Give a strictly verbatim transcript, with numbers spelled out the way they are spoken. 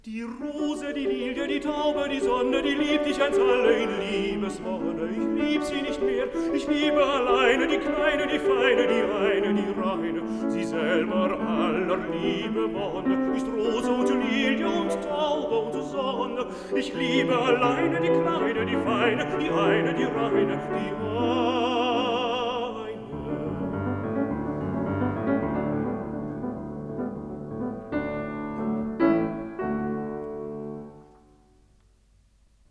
Die Rose, die Lilie, die Taube, die Sonne, die liebt dich eins alle in Liebeswonne. Ich lieb sie nicht mehr, ich liebe alleine die Kleine, die Feine, die Reine, die Reine. Sie selber aller Liebe Wonne, ist Rose und Lilie und Taube und Sonne. Ich liebe alleine die Kleine, die Feine, die eine, die Reine, die eine.